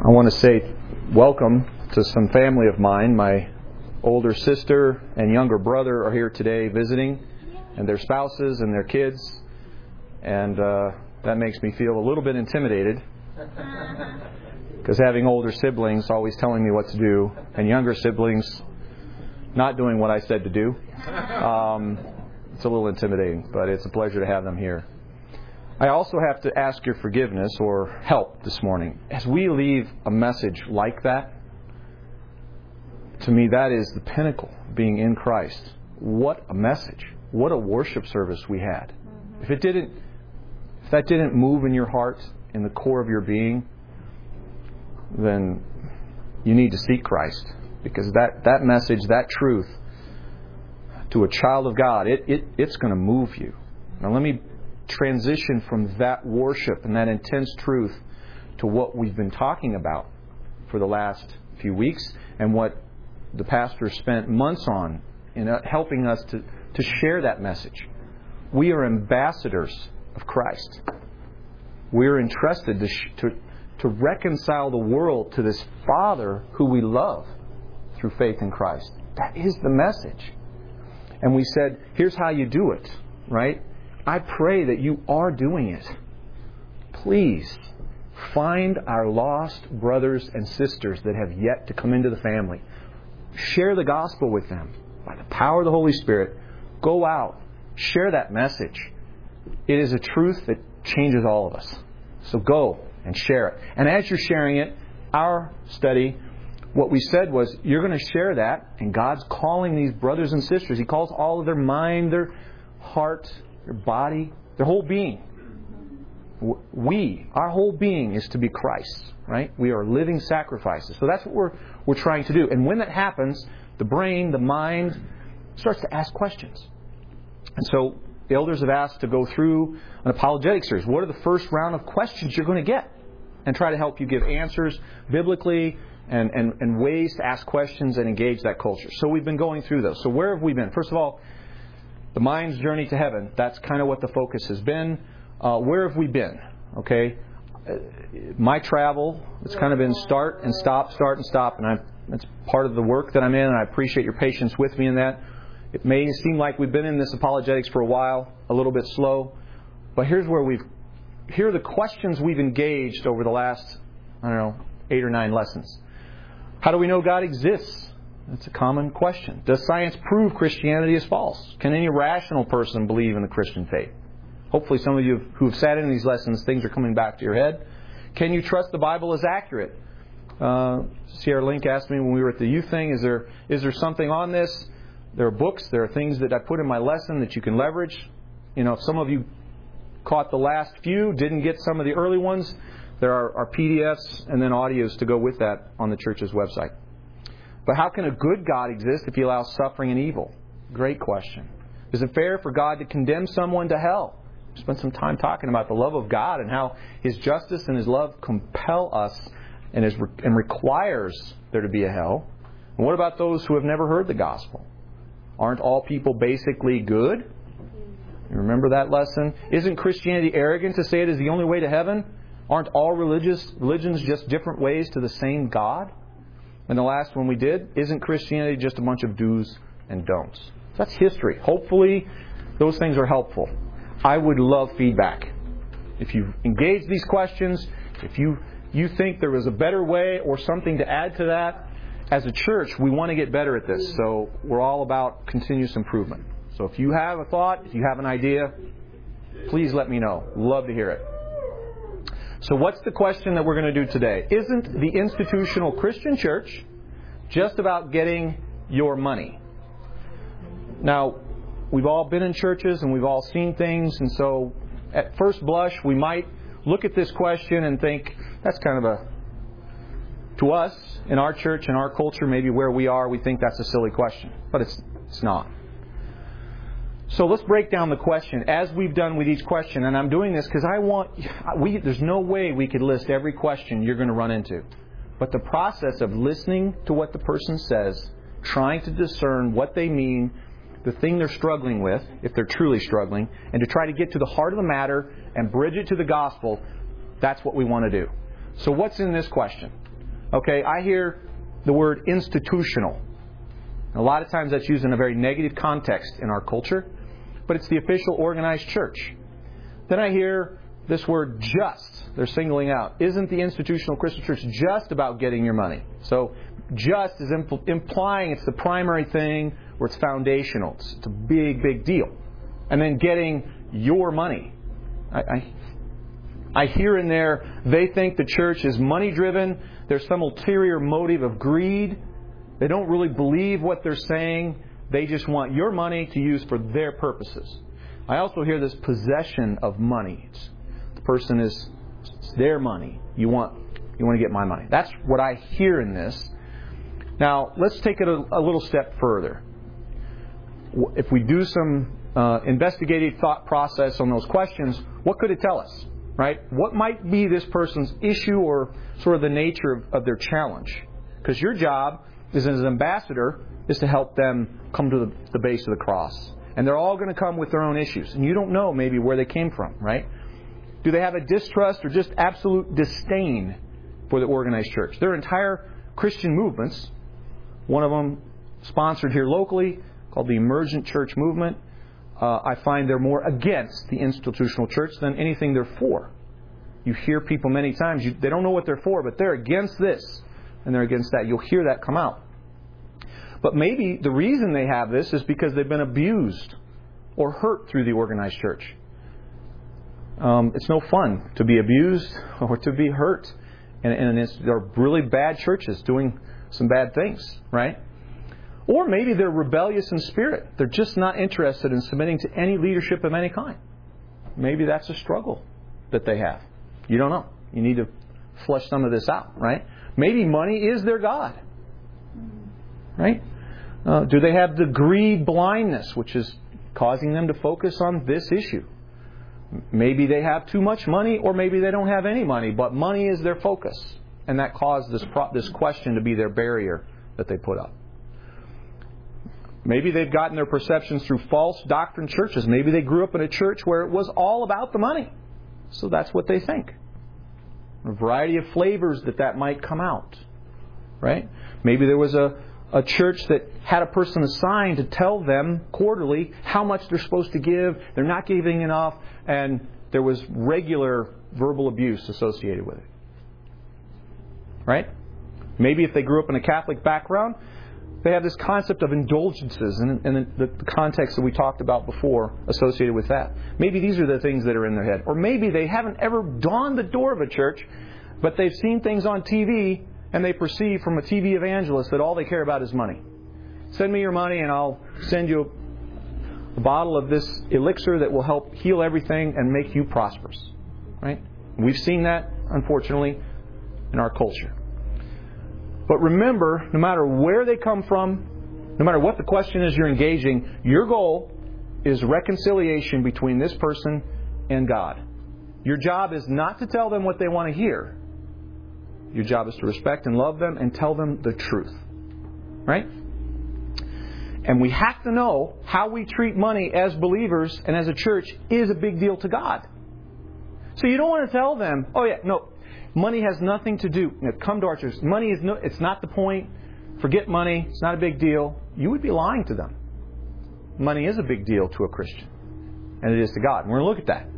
I want to say welcome to some family of mine. My older sister and younger brother are here today visiting, and their spouses and their kids. And that makes me feel a little bit intimidated, because having older siblings always telling me what to do, and younger siblings not doing what I said to do, it's a little intimidating, but it's a pleasure to have them here. I also have to ask your forgiveness or help this morning. As we leave a message like that, to me that is the pinnacle of being in Christ. What a message. What a worship service we had. If that didn't move in your heart, in the core of your being, then you need to seek Christ. Because that message, that truth, to a child of God, it's going to move you. Now let me transition from that worship and that intense truth to what we've been talking about for the last few weeks, and what the pastor spent months on in helping us to share that message. We are ambassadors of Christ. We are entrusted to reconcile the world to this Father who we love through faith in Christ. That is the message. And we said, here's how you do it, right? I pray that you are doing it. Please find our lost brothers and sisters that have yet to come into the family. Share the gospel with them by the power of the Holy Spirit. Go out. Share that message. It is a truth that changes all of us. So go and share it. And as you're sharing it, our study, what we said was, you're going to share that, and God's calling these brothers and sisters. He calls all of their mind, their heart, their body, their whole being. Our whole being is to be Christ's, right? We are living sacrifices. So that's what we're trying to do. And when that happens, the brain, the mind, starts to ask questions. And so the elders have asked to go through an apologetic series. What are the first round of questions you're going to get? And try to help you give answers biblically and ways to ask questions and engage that culture. So we've been going through those. So where have we been? First of all, the mind's journey to heaven. That's kind of what the focus has been. Where have we been? Okay, my travel, it's kind of been start and stop, and that's part of the work that I'm in, and I appreciate your patience with me in that. It may seem like we've been in this apologetics for a while, a little bit slow, but here are the questions we've engaged over the last, 8 or 9 lessons. How do we know God exists? That's a common question. Does science prove Christianity is false? Can any rational person believe in the Christian faith? Hopefully some of you who have sat in these lessons, things are coming back to your head. Can you trust the Bible as accurate? Sierra Link asked me when we were at the youth thing, is there something on this? There are books, there are things that I put in my lesson that you can leverage. If some of you caught the last few, didn't get some of the early ones, there are PDFs and then audios to go with that on the church's website. But how can a good God exist if He allows suffering and evil? Great question. Is it fair for God to condemn someone to hell? We spent some time talking about the love of God and how His justice and His love compel us and requires there to be a hell. And what about those who have never heard the gospel? Aren't all people basically good? You remember that lesson? Isn't Christianity arrogant to say it is the only way to heaven? Aren't all religions just different ways to the same God? And the last one we did, isn't Christianity just a bunch of do's and don'ts? That's history. Hopefully those things are helpful. I would love feedback. If you engage these questions, if you think there was a better way or something to add to that, as a church, we want to get better at this. So we're all about continuous improvement. So if you have a thought, if you have an idea, please let me know. Love to hear it. So what's the question that we're going to do today? Isn't the institutional Christian church just about getting your money? Now, we've all been in churches and we've all seen things, and so at first blush we might look at this question and think, that's kind of to us, in our church, in our culture, maybe where we are, we think that's a silly question. But it's not. So let's break down the question as we've done with each question. And I'm doing this because there's no way we could list every question you're going to run into. But the process of listening to what the person says, trying to discern what they mean, the thing they're struggling with, if they're truly struggling, and to try to get to the heart of the matter and bridge it to the gospel, that's what we want to do. So what's in this question? Okay, I hear the word institutional. A lot of times that's used in a very negative context in our culture, but it's the official organized church. Then I hear this word just. They're singling out. Isn't the institutional Christian church just about getting your money? So just is implying it's the primary thing or it's foundational. It's a big, big deal. And then getting your money. I hear in there, they think the church is money driven. There's some ulterior motive of greed. They don't really believe what they're saying. They just want your money to use for their purposes. I also hear this possession of money. The person it's their money. You want to get my money. That's what I hear in this. Now, let's take it a little step further. If we do some investigative thought process on those questions, what could it tell us? Right? What might be this person's issue or sort of the nature of their challenge? Because your job as an ambassador is to help them come to the base of the cross. And they're all going to come with their own issues. And you don't know maybe where they came from, right? Do they have a distrust or just absolute disdain for the organized church? There are entire Christian movements, one of them sponsored here locally, called the Emergent Church Movement. I find they're more against the institutional church than anything they're for. You hear people many times, they don't know what they're for, but they're against this and they're against that. You'll hear that come out. But maybe the reason they have this is because they've been abused or hurt through the organized church. It's no fun to be abused or to be hurt. And there are really bad churches doing some bad things, right? Or maybe they're rebellious in spirit. They're just not interested in submitting to any leadership of any kind. Maybe that's a struggle that they have. You don't know. You need to flesh some of this out, right? Maybe money is their God. Right? Do they have the greed blindness, which is causing them to focus on this issue? Maybe they have too much money, or maybe they don't have any money, but money is their focus. And that caused this question to be their barrier that they put up. Maybe they've gotten their perceptions through false doctrine churches. Maybe they grew up in a church where it was all about the money. So that's what they think. A variety of flavors that might come out. Right? Maybe there was a church that had a person assigned to tell them quarterly how much they're supposed to give. They're not giving enough. And there was regular verbal abuse associated with it. Right? Maybe if they grew up in a Catholic background, they have this concept of indulgences and the context that we talked about before associated with that. Maybe these are the things that are in their head. Or maybe they haven't ever dawned the door of a church, but they've seen things on TV and they perceive from a TV evangelist that all they care about is money. Send me your money and I'll send you a bottle of this elixir that will help heal everything and make you prosperous. Right? We've seen that, unfortunately, in our culture. But remember, no matter where they come from, no matter what the question is you're engaging, your goal is reconciliation between this person and God. Your job is not to tell them what they want to hear. Your job is to respect and love them and tell them the truth. Right? And we have to know how we treat money as believers and as a church is a big deal to God. So you don't want to tell them, oh yeah, no, money has nothing to do. Come to our church. Money is it's not the point. Forget money. It's not a big deal. You would be lying to them. Money is a big deal to a Christian. And it is to God. And we're going to look at that.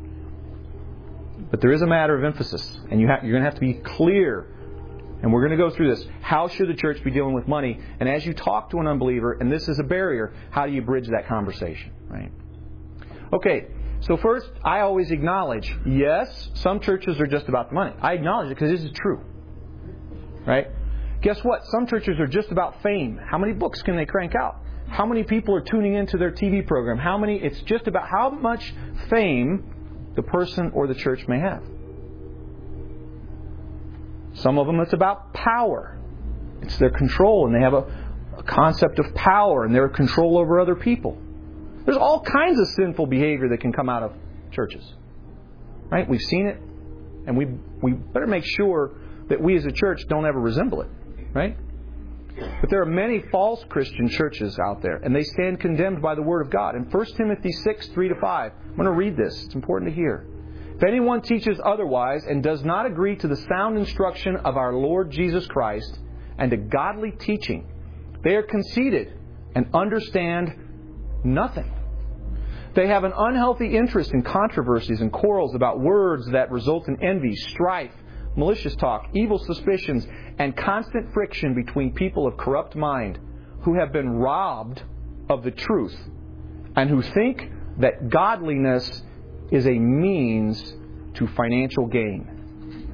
But there is a matter of emphasis. And you're going to have to be clear. And we're going to go through this. How should the church be dealing with money? And as you talk to an unbeliever, and this is a barrier, how do you bridge that conversation? Right? Okay. So first, I always acknowledge, yes, some churches are just about the money. I acknowledge it because this is true. Right? Guess what? Some churches are just about fame. How many books can they crank out? How many people are tuning into their TV program? It's just about how much fame the person or the church may have. Some of them, it's about power. It's their control, and they have a concept of power, and their control over other people. There's all kinds of sinful behavior that can come out of churches. Right? We've seen it. And we better make sure that we as a church don't ever resemble it. Right? But there are many false Christian churches out there. And they stand condemned by the Word of God. In 1 Timothy 6, 3-5, I'm going to read this. It's important to hear. If anyone teaches otherwise and does not agree to the sound instruction of our Lord Jesus Christ and to godly teaching, they are conceited and understand nothing. They have an unhealthy interest in controversies and quarrels about words that result in envy, strife, malicious talk, evil suspicions, and constant friction between people of corrupt mind who have been robbed of the truth and who think that godliness is a means to financial gain.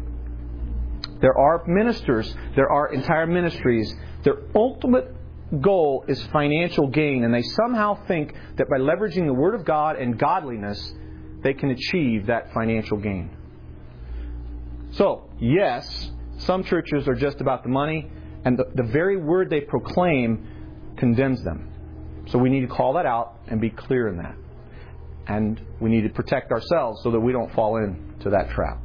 There are ministers, there are entire ministries, their ultimate goal is financial gain, and they somehow think that by leveraging the Word of God and godliness, they can achieve that financial gain. So, yes, some churches are just about the money, and the very word they proclaim condemns them. So we need to call that out and be clear in that. And we need to protect ourselves so that we don't fall into that trap.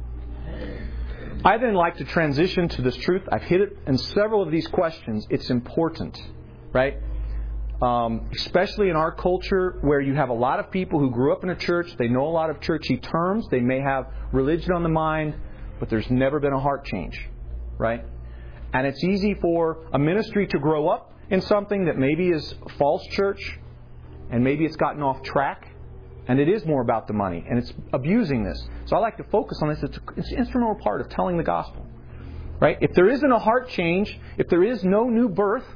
I then like to transition to this truth. I've hit it in several of these questions. It's important, right? Especially in our culture where you have a lot of people who grew up in a church. They know a lot of churchy terms. They may have religion on the mind, but there's never been a heart change, right? And it's easy for a ministry to grow up in something that maybe is false church, and maybe it's gotten off track, and it is more about the money, and it's abusing this. So I like to focus on this. It's an instrumental part of telling the gospel, right? If there isn't a heart change, if there is no new birth,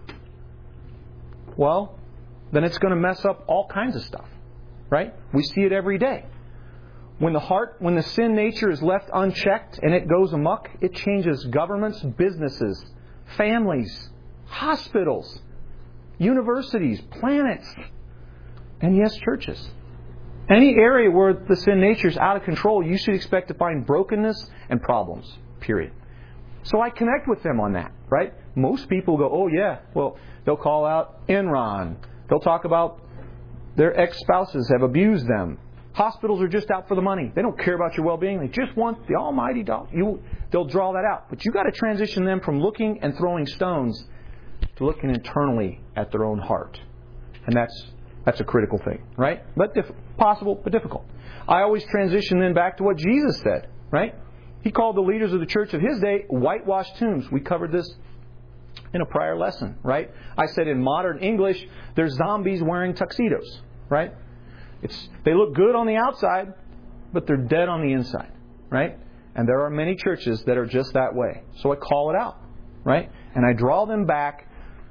well, then it's going to mess up all kinds of stuff, right? We see it every day. When the sin nature is left unchecked and it goes amok, it changes governments, businesses, families, hospitals, universities, planets, and yes, churches. Any area where the sin nature is out of control, you should expect to find brokenness and problems, period. So I connect with them on that, right? Most people go, oh yeah, well, they'll call out Enron. They'll talk about their ex-spouses have abused them. Hospitals are just out for the money. They don't care about your well-being. They just want the almighty dollar. They'll draw that out. But you've got to transition them from looking and throwing stones to looking internally at their own heart. And that's a critical thing, right? But possible, but difficult. I always transition then back to what Jesus said, right? He called the leaders of the church of His day whitewashed tombs. We covered this in a prior lesson, right? I said in modern English, they're zombies wearing tuxedos, right? They look good on the outside, but they're dead on the inside, right? And there are many churches that are just that way. So I call it out, right? And I draw them back,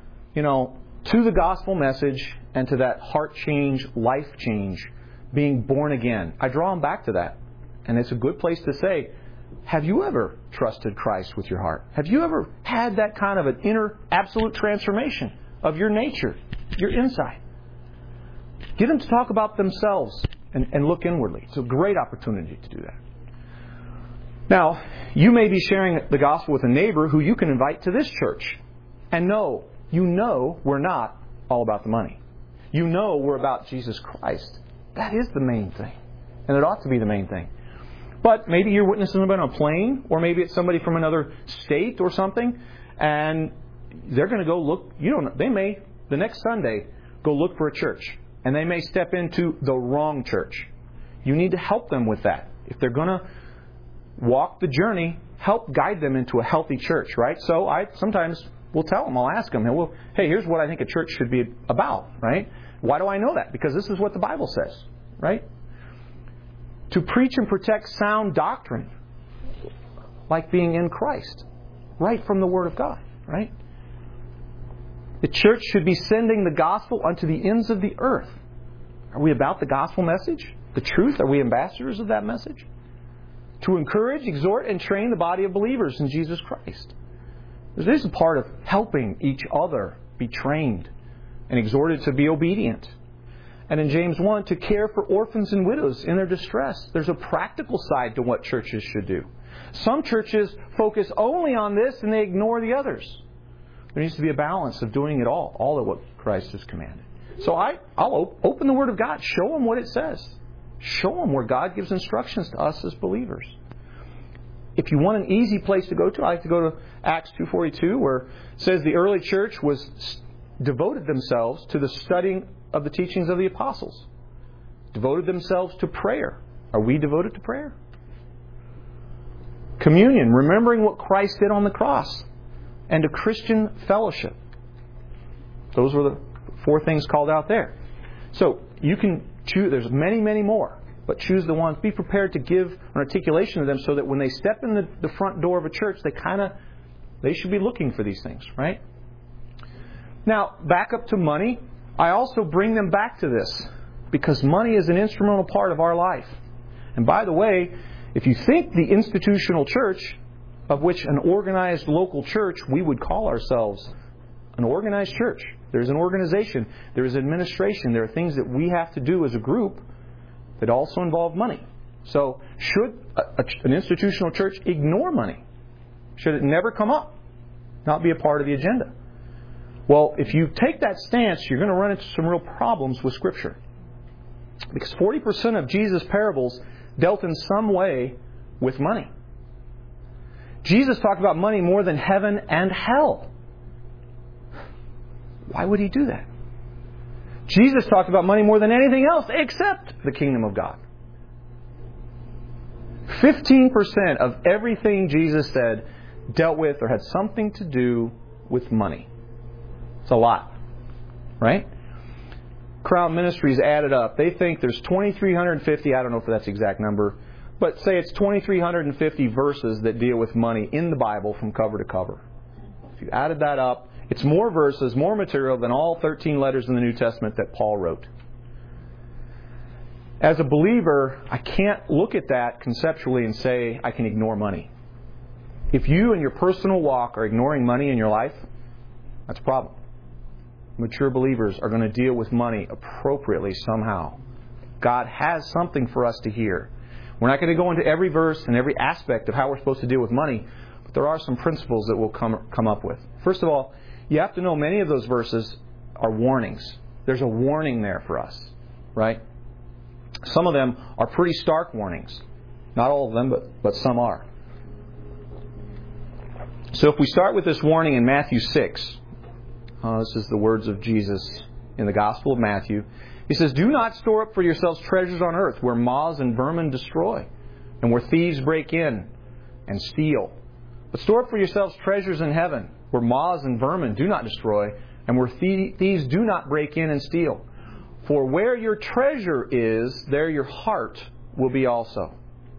to the gospel message and to that heart change, life change, being born again. I draw them back to that. And it's a good place to say, have you ever trusted Christ with your heart? Have you ever had that kind of an inner absolute transformation of your nature, your inside? Get them to talk about themselves and look inwardly. It's a great opportunity to do that. Now, you may be sharing the gospel with a neighbor who you can invite to this church. And we're not all about the money. We're about Jesus Christ. That is the main thing. And it ought to be the main thing. But maybe you're witnessing them on a plane, or maybe it's somebody from another state or something, and they're going to go look. They may, the next Sunday, go look for a church. And they may step into the wrong church. You need to help them with that. If they're going to walk the journey, help guide them into a healthy church, right? So I sometimes will tell them, I'll ask them, hey, here's what I think a church should be about, right? Why do I know that? Because this is what the Bible says, right? To preach and protect sound doctrine, like being in Christ, right from the Word of God, right? The church should be sending the gospel unto the ends of the earth. Are we about the gospel message? The truth? Are we ambassadors of that message? To encourage, exhort, and train the body of believers in Jesus Christ. This is a part of helping each other be trained and exhorted to be obedient. And in James 1, to care for orphans and widows in their distress. There's a practical side to what churches should do. Some churches focus only on this and they ignore the others. There needs to be a balance of doing it all of what Christ has commanded. So I'll open the Word of God, show them what it says. Show them where God gives instructions to us as believers. If you want an easy place to go to, I like to go to Acts 2:42, where it says the early church devoted themselves to the studying of the teachings of the apostles. Devoted themselves to prayer. Are we devoted to prayer? Communion, remembering what Christ did on the cross. And a Christian fellowship. Those were the 4 things called out there. So you can choose, there's many, many more, but choose the ones. Be prepared to give an articulation of them so that when they step in the front door of a church, they should be looking for these things, right? Now, back up to money. I also bring them back to this because money is an instrumental part of our life. And by the way, if you think the institutional church, of which an organized local church, we would call ourselves an organized church. There's an organization. There's administration. There are things that we have to do as a group that also involve money. So should an institutional church ignore money? Should it never come up? Not be a part of the agenda? Well, if you take that stance, you're going to run into some real problems with Scripture. Because 40% of Jesus' parables dealt in some way with money. Jesus talked about money more than heaven and hell. Why would He do that? Jesus talked about money more than anything else except the kingdom of God. 15% of everything Jesus said dealt with or had something to do with money. It's a lot, right? Crown Ministries added up. They think there's 2,350, I don't know if that's the exact number, but say it's 2,350 verses that deal with money in the Bible from cover to cover. If you added that up, it's more verses, more material than all 13 letters in the New Testament that Paul wrote. As a believer, I can't look at that conceptually and say I can ignore money. If you in your personal walk are ignoring money in your life, that's a problem. Mature believers are going to deal with money appropriately somehow. God has something for us to hear. We're not going to go into every verse and every aspect of how we're supposed to deal with money, but there are some principles that we'll come up with. First of all, you have to know many of those verses are warnings. There's a warning there for us, right? Some of them are pretty stark warnings. Not all of them, but some are. So if we start with this warning in Matthew 6, this is the words of Jesus in the Gospel of Matthew. He says, "Do not store up for yourselves treasures on earth where moths and vermin destroy and where thieves break in and steal. But store up for yourselves treasures in heaven where moths and vermin do not destroy and where thieves do not break in and steal. For where your treasure is, there your heart will be also."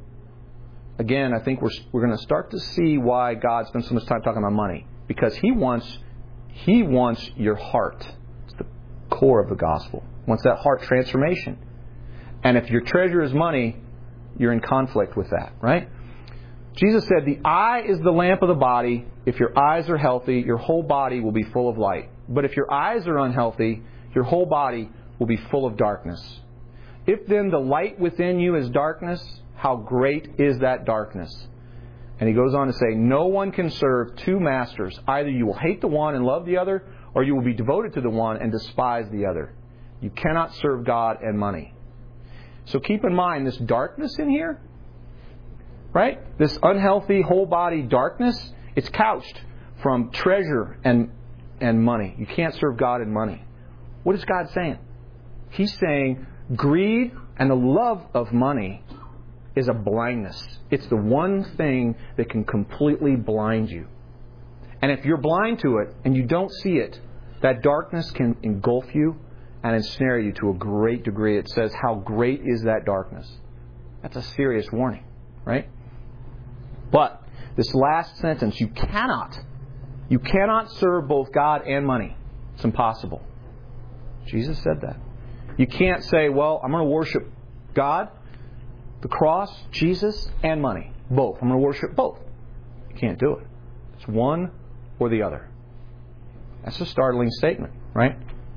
Again, I think we're going to start to see why God spends so much time talking about money. Because He wants your heart. It's the core of the gospel. He wants that heart transformation. And if your treasure is money, you're in conflict with that, right? Jesus said, "The eye is the lamp of the body. If your eyes are healthy, your whole body will be full of light. But if your eyes are unhealthy, your whole body will be full of darkness. If then the light within you is darkness, how great is that darkness?" And he goes on to say, "No one can serve 2 masters. Either you will hate the one and love the other, or you will be devoted to the one and despise the other. You cannot serve God and money." So keep in mind this darkness in here, right? This unhealthy whole body darkness, it's couched from treasure and money. You can't serve God and money. What is God saying? He's saying greed and the love of money is a blindness. It's the one thing that can completely blind you. And if you're blind to it and you don't see it, that darkness can engulf you and ensnare you to a great degree. It says, how great is that darkness? That's a serious warning, right? But this last sentence, you cannot serve both God and money. It's impossible. Jesus said that. You can't say, well, I'm going to worship God, the cross, Jesus, and money. Both. I'm going to worship both. You can't do it. It's one or the other. That's a startling statement, right?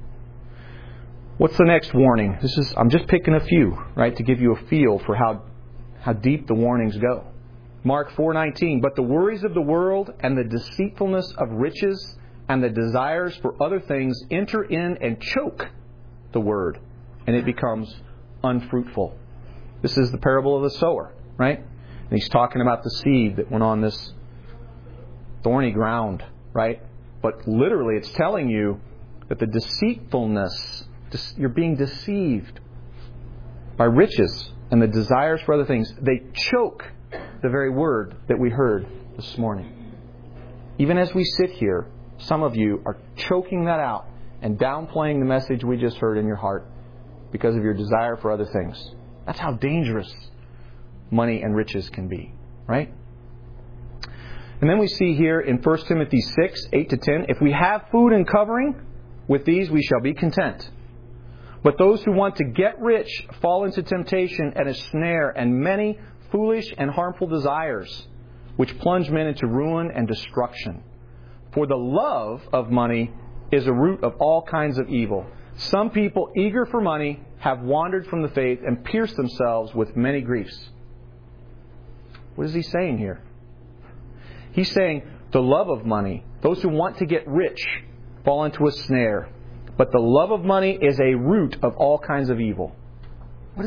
What's the next warning? I'm just picking a few, right, to give you a feel for how deep the warnings go. Mark 4:19, "But the worries of the world and the deceitfulness of riches and the desires for other things enter in and choke the word, and it becomes unfruitful." This is the parable of the sower, right? And he's talking about the seed that went on this thorny ground, right? But literally it's telling you that the deceitfulness, you're being deceived by riches and the desires for other things. They choke the very word that we heard this morning. Even as we sit here, some of you are choking that out and downplaying the message we just heard in your heart because of your desire for other things. That's how dangerous money and riches can be, right? And then we see here in 1 Timothy 6, 8-10, if we have food and covering, with these we shall be content. But those who want to get rich fall into temptation and a snare and many foolish and harmful desires, which plunge men into ruin and destruction. For the love of money is a root of all kinds of evil. Some people eager for money have wandered from the faith and pierced themselves with many griefs. What is he saying here? He's saying the love of money, those who want to get rich, fall into a snare. But the love of money is a root of all kinds of evil. What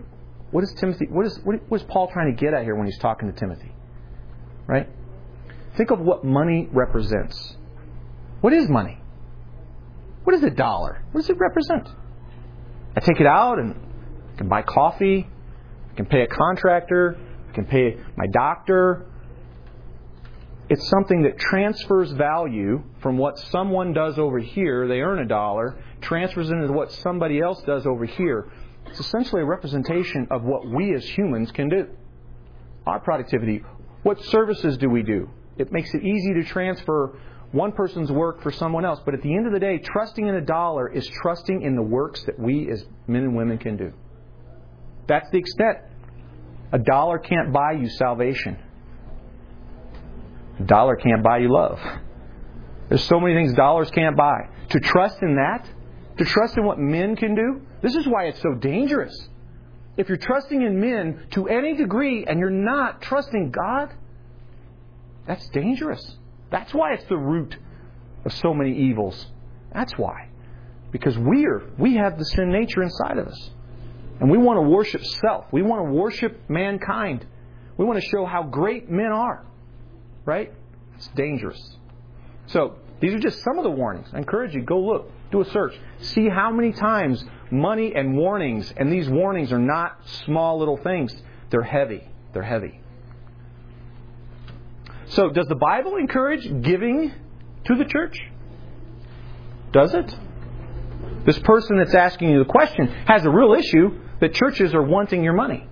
is Paul trying to get at here when he's talking to Timothy? Right? Think of what money represents. What is money? What is $1? What does it represent? I take it out and I can buy coffee. I can pay a contractor. I can pay my doctor. It's something that transfers value from what someone does over here, they earn $1, transfers into what somebody else does over here. It's essentially a representation of what we as humans can do. Our productivity. What services do we do? It makes it easy to transfer one person's work for someone else. But at the end of the day, trusting in $1 is trusting in the works that we as men and women can do. That's the extent. $1 can't buy you salvation. $1 can't buy you love. There's so many things dollars can't buy. To trust in that, to trust in what men can do, this is why it's so dangerous. If you're trusting in men to any degree and you're not trusting God, that's dangerous. That's why it's the root of so many evils. That's why. Because we have the sin nature inside of us. And we want to worship self. We want to worship mankind. We want to show how great men are. Right? It's dangerous. So, these are just some of the warnings. I encourage you, go look, do a search. See how many times money and warnings, and these warnings are not small little things. They're heavy. They're heavy. So, does the Bible encourage giving to the church? Does it? This person that's asking you the question has a real issue that churches are wanting your money.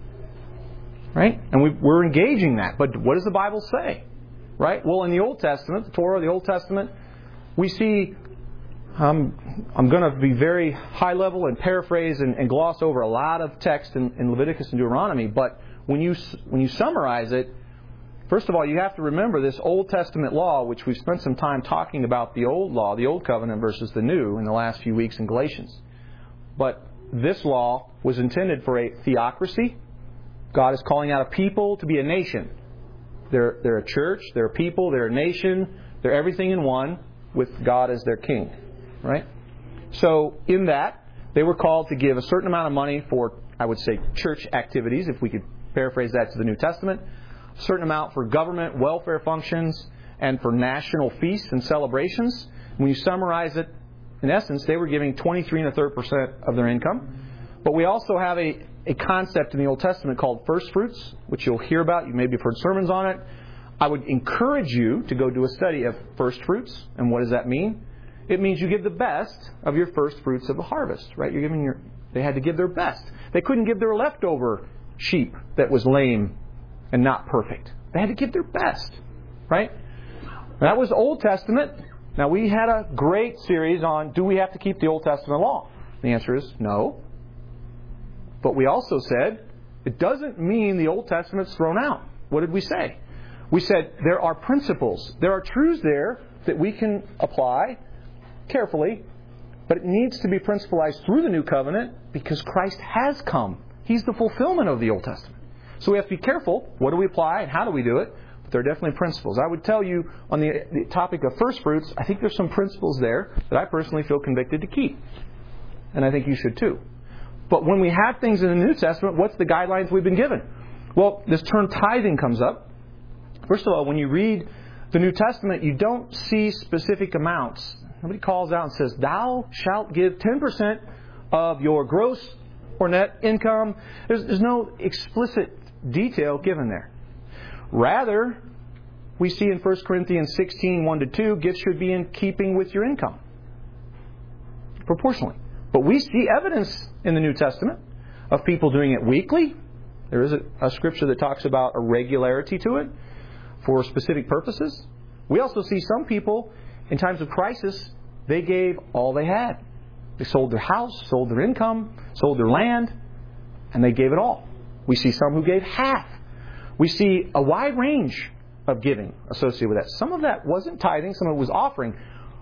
Right? And we're engaging that. But what does the Bible say? Right? Well, in the Old Testament, the Torah, the Old Testament, we see, I'm going to be very high level and paraphrase and gloss over a lot of text in Leviticus and Deuteronomy, but when you summarize it, first of all, you have to remember this Old Testament law, which we've spent some time talking about the old law, the Old Covenant versus the New in the last few weeks in Galatians. But this law was intended for a theocracy. God is calling out a people to be a nation. They're a church, they're a people, they're a nation, they're everything in one with God as their king. Right? So in that, they were called to give a certain amount of money for, I would say, church activities, if we could paraphrase that to the New Testament, a certain amount for government welfare functions, and for national feasts and celebrations. When you summarize it, in essence, they were giving 23 1/3% of their income. But we also have a concept in the Old Testament called first fruits, which you'll hear about. You maybe have heard sermons on it. I would encourage you to go do a study of first fruits. And what does that mean? It means you give the best of your first fruits of the harvest, right? They had to give their best. They couldn't give their leftover sheep that was lame and not perfect. They had to give their best, right? That was Old Testament. Now, we had a great series on, do we have to keep the Old Testament law? The answer is no. But we also said, it doesn't mean the Old Testament's thrown out. What did we say? We said there are principles. There are truths there that we can apply carefully, but it needs to be principalized through the New Covenant because Christ has come. He's the fulfillment of the Old Testament. So we have to be careful. What do we apply and how do we do it? But there are definitely principles. I would tell you on the topic of first fruits, I think there's some principles there that I personally feel convicted to keep. And I think you should too. But when we have things in the New Testament, what's the guidelines we've been given? Well, this term tithing comes up. First of all, when you read the New Testament, you don't see specific amounts. Nobody calls out and says, thou shalt give 10% of your gross or net income. There's no explicit detail given there. Rather, we see in 1 Corinthians 16, 1-2, gifts should be in keeping with your income. Proportionally. But we see evidence in the New Testament of people doing it weekly. There is a scripture that talks about a regularity to it for specific purposes. We also see some people, in times of crisis, they gave all they had. They sold their house, sold their income, sold their land, and they gave it all. We see some who gave half. We see a wide range of giving associated with that. Some of that wasn't tithing, some of it was offering.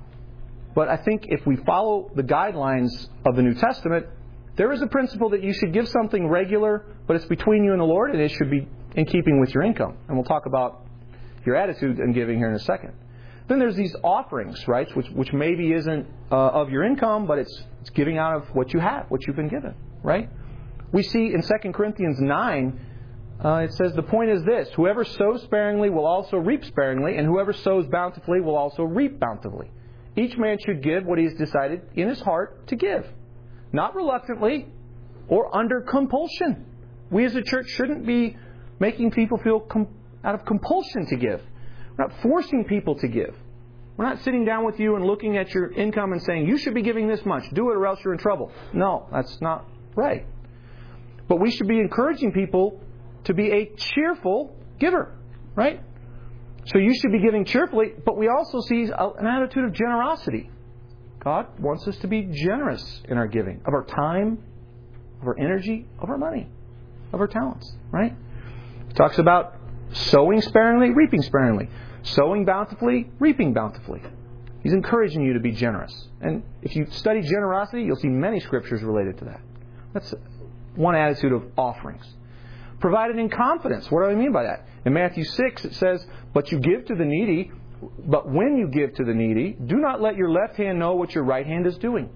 But I think if we follow the guidelines of the New Testament, there is a principle that you should give something regular, but it's between you and the Lord, and it should be in keeping with your income. And we'll talk about your attitude in giving here in a second. Then there's these offerings, right, which maybe isn't of your income, but it's giving out of what you have, what you've been given, right? We see in 2 Corinthians 9, it says, the point is this, whoever sows sparingly will also reap sparingly, and whoever sows bountifully will also reap bountifully. Each man should give what he has decided in his heart to give, not reluctantly or under compulsion. We as a church shouldn't be making people feel out of compulsion to give. We're not forcing people to give. We're not sitting down with you and looking at your income and saying, you should be giving this much. Do it or else you're in trouble. No, that's not right. But we should be encouraging people to be a cheerful giver, right? So you should be giving cheerfully, but we also see an attitude of generosity. God wants us to be generous in our giving, of our time, of our energy, of our money, of our talents, right? He talks about sowing sparingly, reaping sparingly. Sowing bountifully, reaping bountifully. He's encouraging you to be generous. And if you study generosity, you'll see many scriptures related to that. That's one attitude of offerings. Provided in confidence. What do I mean by that? In Matthew 6, it says, but you give to the needy, but when you give to the needy, do not let your left hand know what your right hand is doing.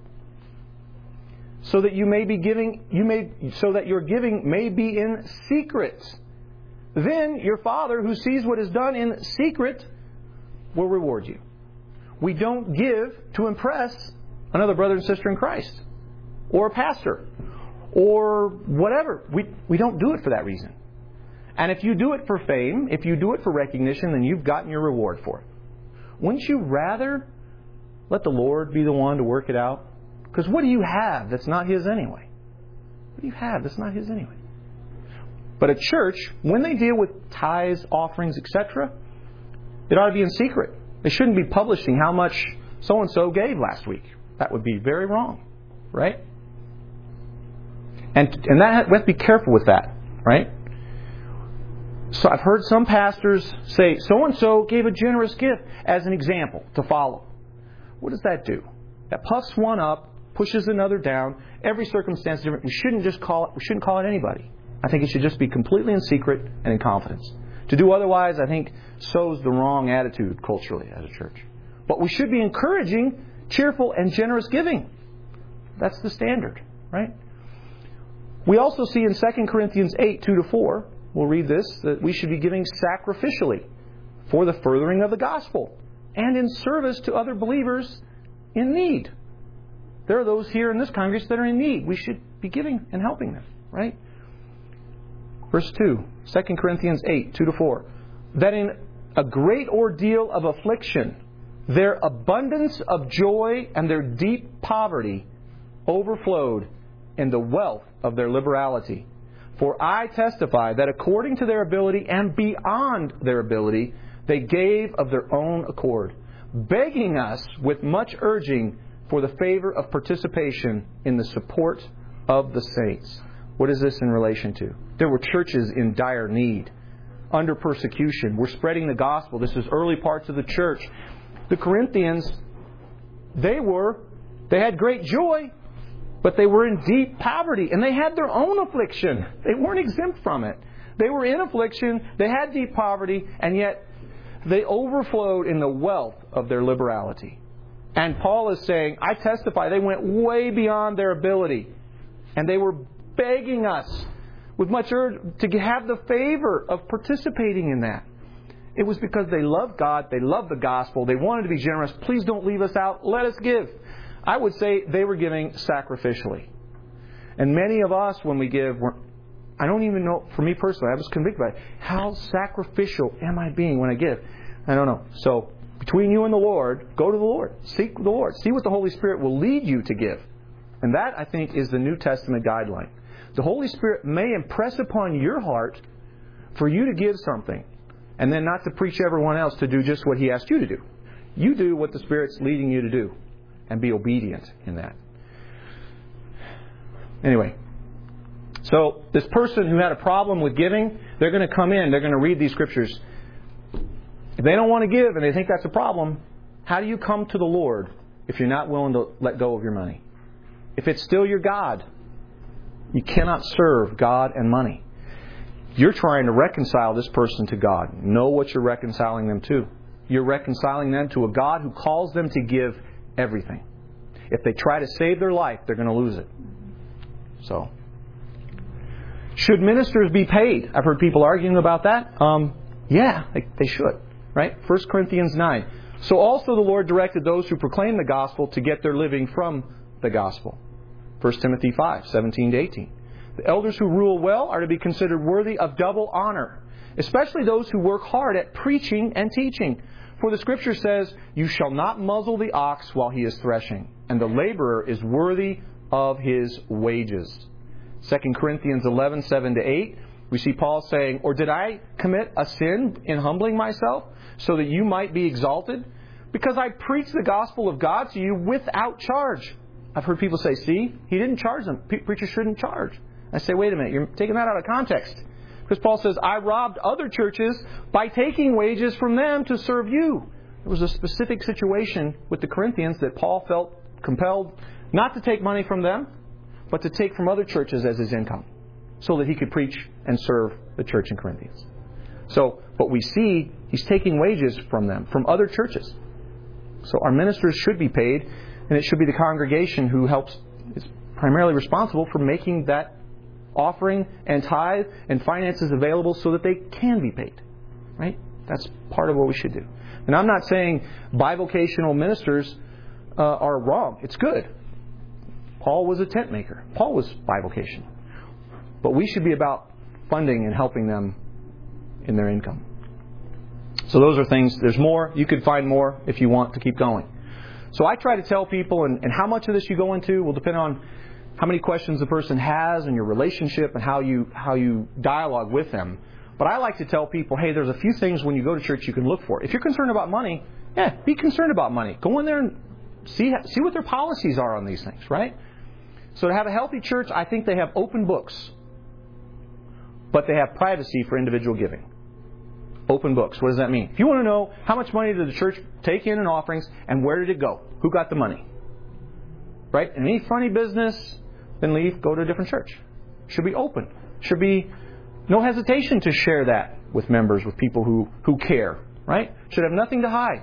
So that you may be giving, so that your giving may be in secret. Then your Father, who sees what is done in secret, will reward you. We don't give to impress another brother and sister in Christ, or a pastor, or whatever. We don't do it for that reason. And if you do it for fame, if you do it for recognition, then you've gotten your reward for it. Wouldn't you rather let the Lord be the one to work it out? Because what do you have that's not His anyway? What do you have that's not His anyway? But a church, when they deal with tithes, offerings, etc., it ought to be in secret. They shouldn't be publishing how much so-and-so gave last week. That would be very wrong, right? And that, we have to be careful with that, right? So I've heard some pastors say, so-and-so gave a generous gift as an example to follow. What does that do? That puffs one up, pushes another down. Every circumstance is different. We shouldn't call it anybody. I think it should just be completely in secret and in confidence. To do otherwise, I think, sows the wrong attitude culturally as a church. But we should be encouraging cheerful and generous giving. That's the standard, right? We also see in 2 Corinthians 8, 2-4, we'll read this, that we should be giving sacrificially for the furthering of the gospel and in service to other believers in need. There are those here in this congregation that are in need. We should be giving and helping them, right? Verse 2, 2 Corinthians 8, 2-4. That in a great ordeal of affliction, their abundance of joy and their deep poverty overflowed in the wealth of their liberality. For I testify that according to their ability and beyond their ability, they gave of their own accord, begging us with much urging for the favor of participation in the support of the saints. What is this in relation to? There were churches in dire need, under persecution. We're spreading the gospel. This is early parts of the church. The Corinthians, they had great joy, but they were in deep poverty, and they had their own affliction. They weren't exempt from it. They were in affliction, they had deep poverty, and yet they overflowed in the wealth of their liberality. And Paul is saying, I testify, they went way beyond their ability, and they were begging us with much urge to have the favor of participating in that. It was because they loved God, they loved the gospel, they wanted to be generous. Please don't leave us out, let us give. I would say they were giving sacrificially. And many of us, when we give, I don't even know, for me personally, I was convicted by it. How sacrificial am I being when I give? I don't know. So, between you and the Lord, go to the Lord. Seek the Lord. See what the Holy Spirit will lead you to give. And that, I think, is the New Testament guideline. The Holy Spirit may impress upon your heart for you to give something, and then not to preach everyone else to do just what He asked you to do. You do what the Spirit's leading you to do, and be obedient in that. Anyway, so this person who had a problem with giving, they're going to come in, they're going to read these scriptures. If they don't want to give and they think that's a problem, how do you come to the Lord if you're not willing to let go of your money? If it's still your God, you cannot serve God and money. You're trying to reconcile this person to God. Know what you're reconciling them to. You're reconciling them to a God who calls them to give everything. If they try to save their life, they're going to lose it. So, should ministers be paid? I've heard people arguing about that. Yeah, they should. Right? 1 Corinthians 9. So also the Lord directed those who proclaim the gospel to get their living from the gospel. 1 Timothy 5, 17 to 18. The elders who rule well are to be considered worthy of double honor, especially those who work hard at preaching and teaching. For the Scripture says, "You shall not muzzle the ox while he is threshing, and the laborer is worthy of his wages." 2 Corinthians 11, 7 to 8. We see Paul saying, "Or did I commit a sin in humbling myself so that you might be exalted? Because I preached the gospel of God to you without charge." I've heard people say, "See, he didn't charge them. Preachers shouldn't charge." I say, wait a minute, you're taking that out of context. Because Paul says, "I robbed other churches by taking wages from them to serve you." It was a specific situation with the Corinthians that Paul felt compelled not to take money from them, but to take from other churches as his income, so that he could preach and serve the church in Corinthians. So, but we see he's taking wages from them, from other churches. So our ministers should be paid, and it should be the congregation who is primarily responsible for making that offering and tithe and finances available so that they can be paid. Right? That's part of what we should do. And I'm not saying bivocational ministers are wrong. It's good. Paul was a tent maker. Paul was bivocational. But we should be about funding and helping them in their income. So those are things. There's more. You could find more if you want to keep going. So I try to tell people, and how much of this you go into will depend on how many questions the person has and your relationship and how you dialogue with them. But I like to tell people, hey, there's a few things when you go to church you can look for. If you're concerned about money, be concerned about money. Go in there and see what their policies are on these things, right? So to have a healthy church, I think they have open books. But they have privacy for individual giving. Open books. What does that mean? If you want to know how much money did the church take in offerings and where did it go? Who got the money? Right? And any funny business, then leave, go to a different church. Should be open. Should be no hesitation to share that with members, with people who care. Right? Should have nothing to hide.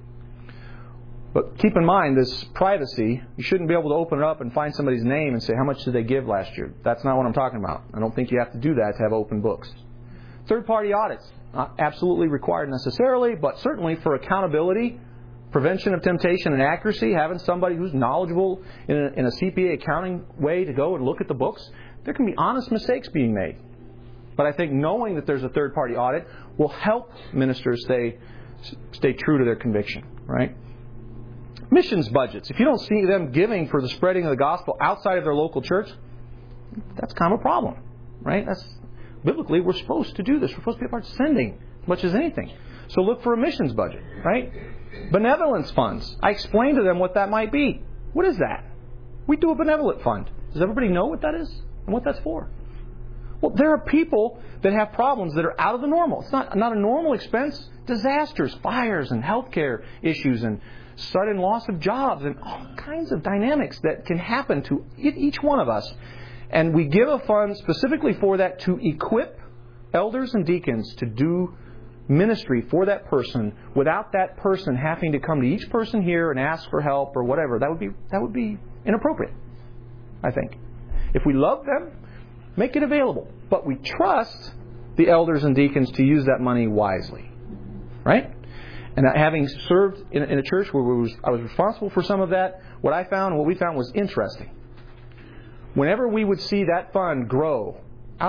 But keep in mind this privacy. You shouldn't be able to open it up and find somebody's name and say, how much did they give last year? That's not what I'm talking about. I don't think you have to do that to have open books. Third-party audits. Not absolutely required necessarily, but certainly for accountability, prevention of temptation and accuracy, having somebody who's knowledgeable in a CPA accounting way to go and look at the books, there can be honest mistakes being made. But I think knowing that there's a third-party audit will help ministers stay true to their conviction, right? Missions budgets. If you don't see them giving for the spreading of the gospel outside of their local church, that's kind of a problem, right? Biblically, we're supposed to do this. We're supposed to be about sending as much as anything. So look for a missions budget, right? Benevolence funds. I explained to them what that might be. What is that? We do a benevolent fund. Does everybody know what that is and what that's for? Well, there are people that have problems that are out of the normal. It's not a normal expense. Disasters, fires, and healthcare issues, and sudden loss of jobs, and all kinds of dynamics that can happen to each one of us. And we give a fund specifically for that to equip elders and deacons to do ministry for that person without that person having to come to each person here and ask for help or whatever. That would be inappropriate, I think. If we love them, make it available. But we trust the elders and deacons to use that money wisely. Right? And having served in a church where I was responsible for some of that, what we found was interesting. Whenever we would see that fund grow out of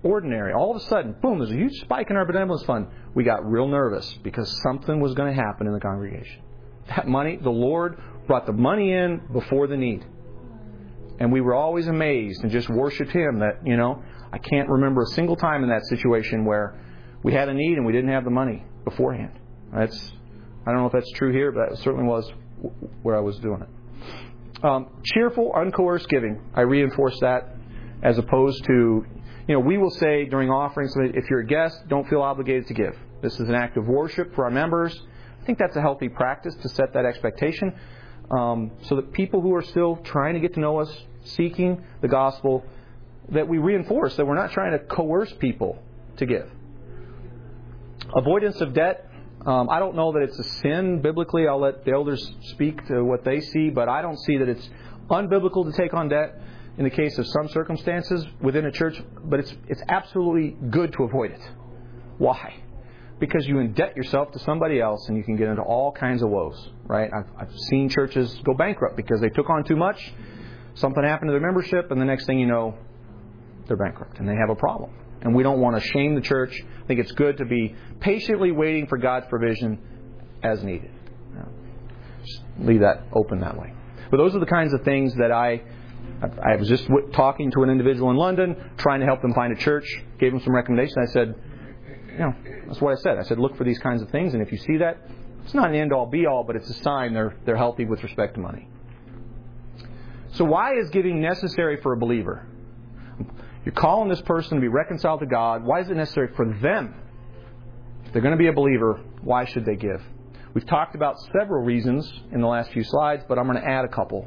ordinary. All of a sudden, boom, there's a huge spike in our benevolence fund. We got real nervous because something was going to happen in the congregation. That money, the Lord brought the money in before the need. And we were always amazed and just worshiped Him that, I can't remember a single time in that situation where we had a need and we didn't have the money beforehand. I don't know if that's true here, but it certainly was where I was doing it. Cheerful, uncoerced giving. I reinforce that as opposed to, we will say during offerings, if you're a guest, don't feel obligated to give. This is an act of worship for our members. I think that's a healthy practice to set that expectation so that people who are still trying to get to know us, seeking the gospel, that we reinforce that we're not trying to coerce people to give. Avoidance of debt. I don't know that it's a sin biblically. I'll let the elders speak to what they see, but I don't see that it's unbiblical to take on debt in the case of some circumstances within a church, but it's absolutely good to avoid it. Why? Because you indebt yourself to somebody else and you can get into all kinds of woes, right? I've seen churches go bankrupt because they took on too much, something happened to their membership, and the next thing you know, they're bankrupt and they have a problem. And we don't want to shame the church. I think it's good to be patiently waiting for God's provision as needed. Just leave that open that way. But those are the kinds of things that I was just talking to an individual in London, trying to help them find a church, gave them some recommendations. I said, that's what I said. I said, look for these kinds of things, and if you see that, it's not an end-all, be-all, but it's a sign they're healthy with respect to money. So why is giving necessary for a believer? You're calling this person to be reconciled to God. Why is it necessary for them? If they're going to be a believer, why should they give? We've talked about several reasons in the last few slides, but I'm going to add a couple.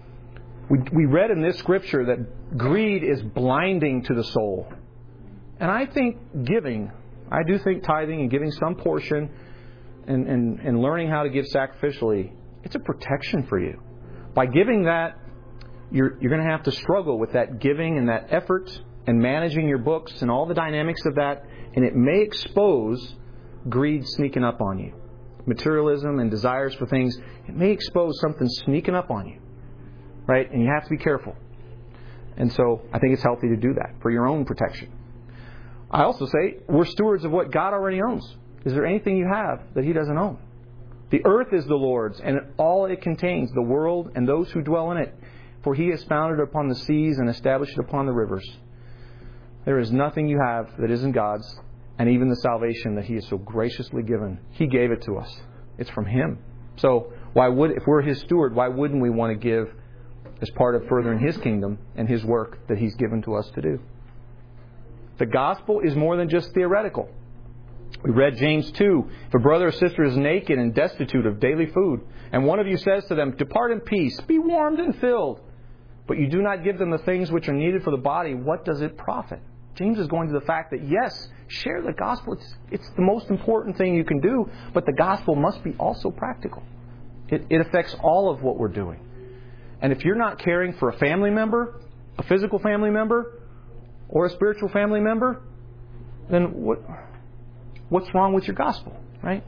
We read in this scripture that greed is blinding to the soul. And I think I do think tithing and giving some portion and learning how to give sacrificially, it's a protection for you. By giving that, you're going to have to struggle with that giving and that effort and managing your books and all the dynamics of that, and it may expose greed sneaking up on you. Materialism and desires for things, it may expose something sneaking up on you, right? And you have to be careful. And so I think it's healthy to do that for your own protection. I also say we're stewards of what God already owns. Is there anything you have that He doesn't own? The earth is the Lord's and all it contains, the world and those who dwell in it. For He has founded it upon the seas and established it upon the rivers. There is nothing you have that isn't God's, and even the salvation that He has so graciously given, He gave it to us. It's from Him. So if we're His steward, why wouldn't we want to give as part of furthering His kingdom and His work that He's given to us to do? The gospel is more than just theoretical. We read James 2. If a brother or sister is naked and destitute of daily food, and one of you says to them, depart in peace, be warmed and filled, but you do not give them the things which are needed for the body, what does it profit? James is going to the fact that, yes, share the gospel. It's the most important thing you can do, but the gospel must be also practical. It affects all of what we're doing. And if you're not caring for a family member, a physical family member, or a spiritual family member, then what's wrong with your gospel, right?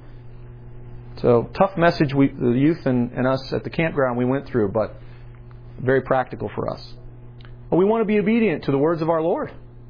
So, tough message the youth and us at the campground we went through, but very practical for us. But we want to be obedient to the words of our Lord.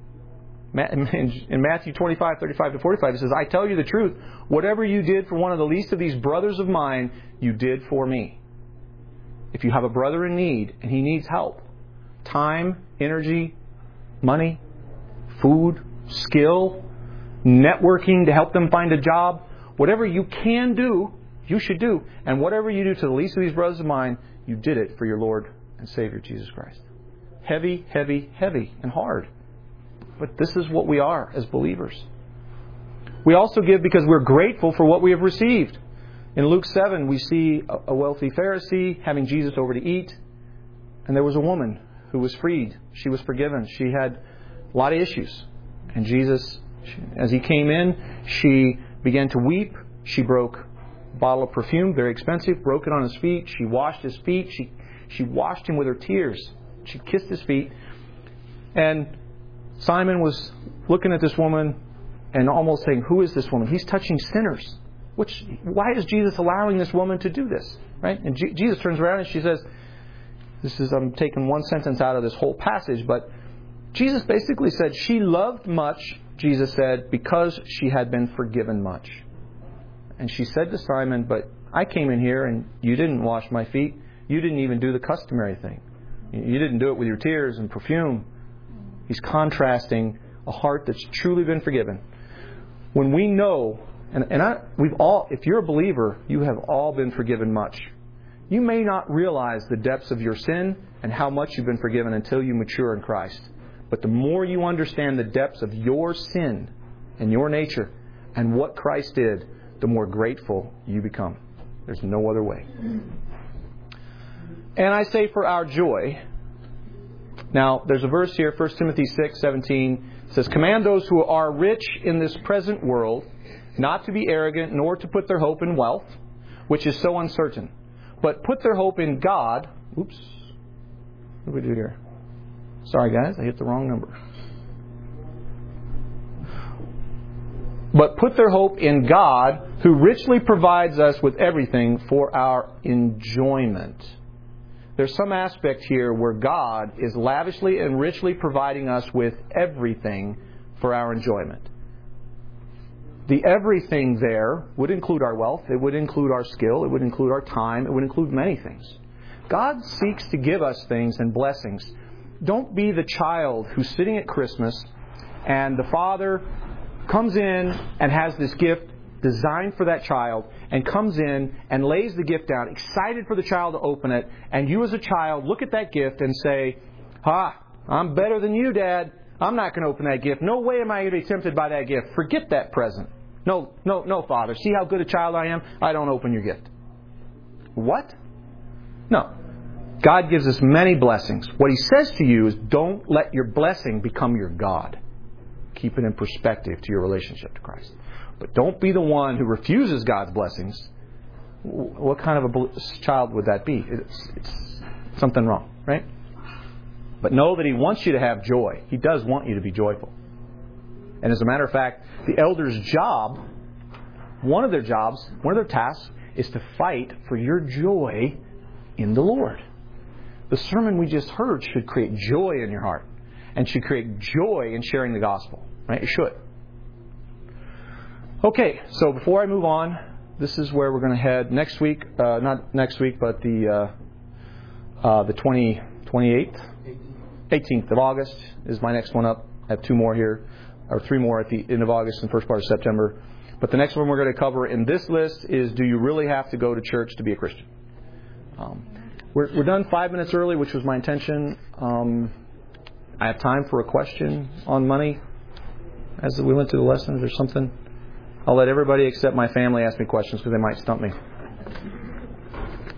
In Matthew 25, 35 to 45, it says, I tell you the truth, whatever you did for one of the least of these brothers of mine, you did for me. If you have a brother in need and he needs help, time, energy, money, food, skill, networking to help them find a job, whatever you can do, you should do. And whatever you do to the least of these brothers of mine, you did it for your Lord and Savior, Jesus Christ. Heavy, heavy, heavy, and hard. But this is what we are as believers. We also give because we're grateful for what we have received. In Luke 7, we see a wealthy Pharisee having Jesus over to eat. And there was a woman who was freed. She was forgiven. She had a lot of issues. And Jesus, as He came in, she began to weep. She broke a bottle of perfume, very expensive, broke it on His feet. She washed His feet. She washed Him with her tears. She kissed His feet. And Simon was looking at this woman and almost saying, who is this woman? He's touching sinners. Why is Jesus allowing this woman to do this? Right? And Jesus turns around and she says, I'm taking one sentence out of this whole passage, but Jesus basically said she loved much, Jesus said, because she had been forgiven much. And she said to Simon, but I came in here and you didn't wash my feet. You didn't even do the customary thing. You didn't do it with your tears and perfume. He's contrasting a heart that's truly been forgiven. When we know, we've all, if you're a believer, you have all been forgiven much. You may not realize the depths of your sin and how much you've been forgiven until you mature in Christ. But the more you understand the depths of your sin and your nature and what Christ did, the more grateful you become. There's no other way. And I say for our joy. Now, there's a verse here, 1 Timothy 6:17. It says, command those who are rich in this present world not to be arrogant, nor to put their hope in wealth, which is so uncertain, but put their hope in God. Oops. What did we do here? Sorry, guys, I hit the wrong number. But put their hope in God, who richly provides us with everything for our enjoyment. There's some aspect here where God is lavishly and richly providing us with everything for our enjoyment. The everything there would include our wealth, it would include our skill, it would include our time, it would include many things. God seeks to give us things and blessings. Don't be the child who's sitting at Christmas and the father comes in and has this gift designed for that child and comes in and lays the gift down, excited for the child to open it, and you as a child look at that gift and say, I'm better than you, Dad. I'm not going to open that gift. No way am I going to be tempted by that gift. Forget that present. No, Father. See how good a child I am? I don't open your gift. What? No. God gives us many blessings. What He says to you is don't let your blessing become your God. Keep it in perspective to your relationship to Christ. But don't be the one who refuses God's blessings. What kind of a child would that be? It's something wrong, right? But know that He wants you to have joy. He does want you to be joyful. And as a matter of fact, the elder's job, one of their tasks, is to fight for your joy in the Lord. The sermon we just heard should create joy in your heart and should create joy in sharing the gospel. Right? It should. Okay, so before I move on, this is where we're going to head next week. Not next week, but the 28th? 18th of August is my next one up. I have 2 more here, or 3 more at the end of August and first part of September. But the next one we're going to cover in this list is, do you really have to go to church to be a Christian? We're done 5 minutes early, which was my intention. I have time for a question on money as we went through the lessons or something. I'll let everybody except my family ask me questions because they might stump me.